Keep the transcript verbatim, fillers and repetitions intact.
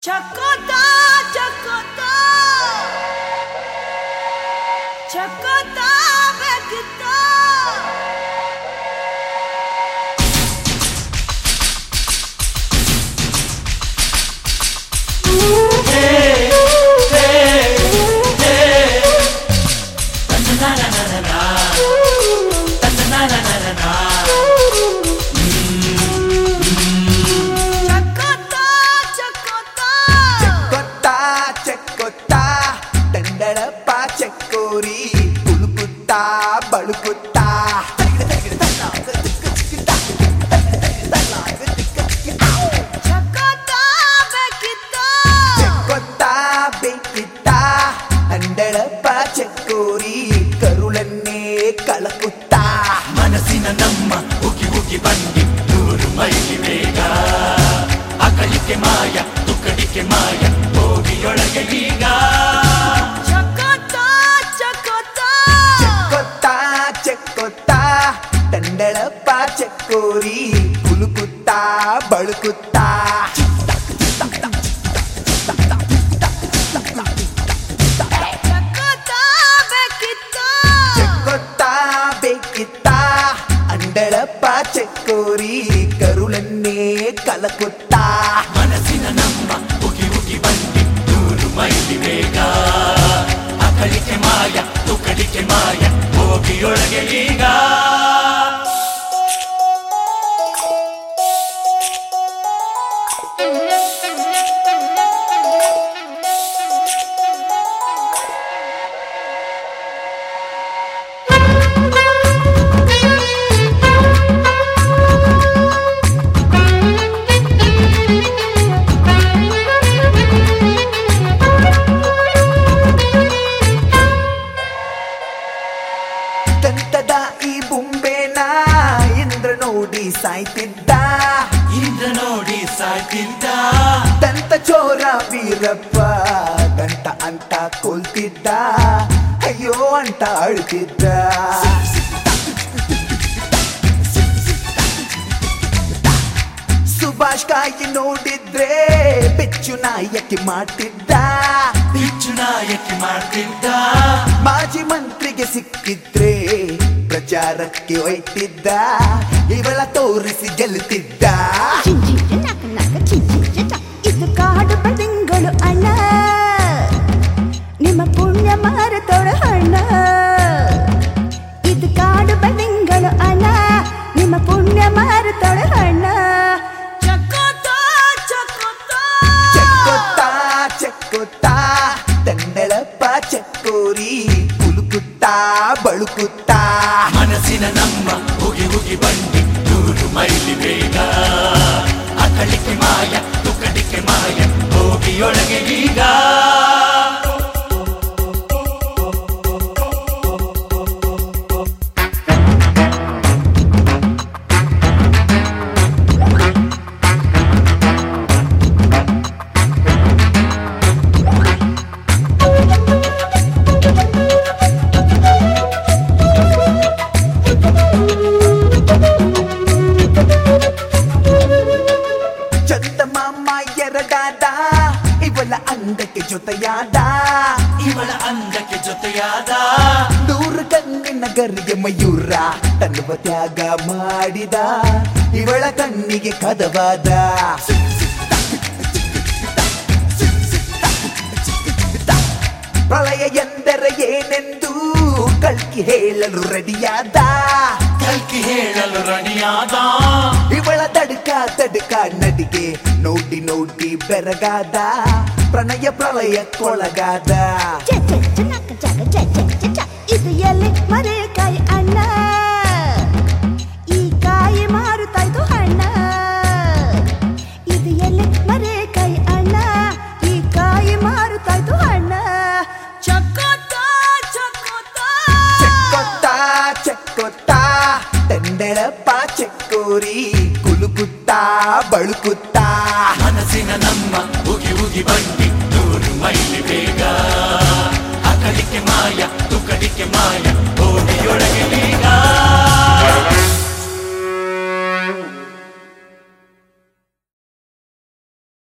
Chakota, chakota, chakota, bekita. Hey, hey, hey. Na na na na na. Na na na na na na. ಚಕ್ಕೋರಿ ಕುಲುಕುತ್ತಾ ಬಳುಕುತ್ತಾ చెక్కొత్తా ಬೇಕಿತ್ತಾ ಅಂಡಳಪ್ಪ ಚಕ್ಕೋರಿ ಕರುಳನ್ನೇ ಕಳಕುತ್ತಾ ಮನಸ್ಸಿನ ನಮ್ಮ ಉಗಿ ಉಗಿ ಬಂದಿ ನೂರು ಮೈಲಿ ಬೇಗ ಅಕಳಿಕೆ ಮಾಯ ತುಕಡಿಕೆ ಮಾಯ ಹೋಗಿಯೊಳಗೆ ಈಗ ತಂಡಳಪ್ಪ ಚಕ್ಕೋರಿ ಕುಲುಕುತ್ತಾ ಬಳುಕುತ್ತಾ ಚೆಕ್ಕೊತ್ತಾ ಬೇಕಿತ್ತಾ ಅಂಡಳಪ್ಪ ಚಕ್ಕೋರಿ ಕರುಳನ್ನೇ ಕಲಕುತ್ತಾ ಮನಸ್ಸಿನ ನಮ್ಮ ಉಗಿ ಉಗಿ ಬಂದಿ ನೂರು ಮೈಲಿ ಬೇಗ ಅಕಳಿಕೆ ಮಾಯ ತುಕಡಿಕೆ ಮಾಯ ಹೋಗಿಯೊಳಗೆ ಈಗ ದಂತದ ಈ ಬುಂಬೆನ ಇಂದ್ರ ನೋಡಿ ಸಾಯ್ತಿದ್ದ ಇಂದ್ರ ನೋಡಿ ಸಾಯ್ತಿದ್ದ ದಂತ ಚೋರ ವೀರಪ್ಪ ಗಂಟ ಅಂತ ಕೊಲ್ತಿದ್ದ ಅಯ್ಯೋ ಅಂತ ಅಳ್ತಿದ್ದ ಸುಭಾಷ್ ಕಾಯಿ ನೋಡಿದ್ರೆ ಬೆಚ್ಚು ನಾಯಕಿ ಮಾಡ್ತಿದ್ದ ಬಿಚ್ಚು ನಾಯಕಿ ಮಾಡ್ತಿದ್ದ ಮಾಜಿ ಮಂತ್ರಿಗೆ ಸಿಕ್ಕಿದ್ರೆ ಪ್ರಚಾರಕ್ಕೆ ಒಯ್ತಿದ್ದ ಇವಳ ತೋರಿಸಿ ಗೆಲ್ಲುತ್ತಿದ್ದ ಇದು ಕಾಡು ಬದಿಂಗಳು ಅಣ್ಣ ನಿಮ್ಮ ಪುಣ್ಯ ಮಾರತೋಡ ಅಣ್ಣ ಇದು ಕಾಡು ಬದಿಂಗಳು ಅಣ್ಣ ನಿಮ್ಮ ಪುಣ್ಯ ಮಾರತೋಡ ಅಣ್ಣ ಚಕ್ಕೋತಾ ಚೆಕ್ಕೊತ್ತಾ ಚೆಕ್ಕೊತ್ತಾ ತಂಡಳಪ್ಪ ಚಕ್ಕೋರಿ ಕುಲುಕುತ್ತಾ ಬಳುಕುತ್ತಾ ಮನಸ್ಸಿನ ನಮ್ಮ ಉಗಿ ಉಗಿ ಬಂಡಿ ನೂರು ಮೈಲಿ ಬೇಗ ಅಕಳಿಕೆ ಮಾಯ ತುಕಡಿಕೆ ಮಾಯ ಹೋಗಿಯೊಳಗೆ ಈಗ ಚಂದಮಾಮ ಎರಡಾದ ಇವಳ ಅಂಗಕ್ಕೆ ಜೊತೆಯಾದ ಇವಳ ಅಂದಕ್ಕೆ ಜೊತೆಯಾದ ನೂರು ಕಣ್ಣಿನ ಗರಿಗೆ ಮಯೂರ ತನ್ನುವ ತ್ಯಾಗ ಮಾಡಿದ ಇವಳ ಕಣ್ಣಿಗೆ ಕದವಾದ ಪ್ರಳಯ ಎಂದರೆ ಏನೆಂದು ಕಲ್ಕಿ ಹೇಳಲು ರೆಡಿಯಾದ ಕಲ್ಕಿ ಹೇಳಲು ರಣಿಯಾದ ಇವಳ ತಡ್ಕ ತಡ್ಕ ನಡಿಗೆ ನೋಡಿ ನೋಡಿ ಬೆರಗಾದ ಪ್ರಣಯ ಪ್ರಳಯಕ್ಕೊಳಗಾದ ಇದು ಎಲ್ಲಿ ಮರೆಕಾಯಿ ಅಣ್ಣ ಈ ಕಾಯಿ ಮಾರುತ್ತಾಯ್ತು ಅಣ್ಣ ಇದು ಎಲ್ಲಿ ಮರೆಕಾಯಿ ಅಣ್ಣ ಈ ಕಾಯಿ ಮಾರುತ್ತಾಯ್ತು ಅಣ್ಣ ಚಕ್ಕೋತಾ ಚಕ್ಕೋತಾ ಚೆಕ್ಕೊತ್ತಾ ಚೆಕ್ಕೊತ್ತಾ ತಂಡಳಪ್ಪ ಚಕ್ಕೋರಿ ಕುಲುಕುತ್ತಾ ಬಳುಕುತ್ತಾ ಮನಸ್ಸಿನ ನಮ್ಮ ಉಗಿ ಉಗಿ ಬಂಡಿ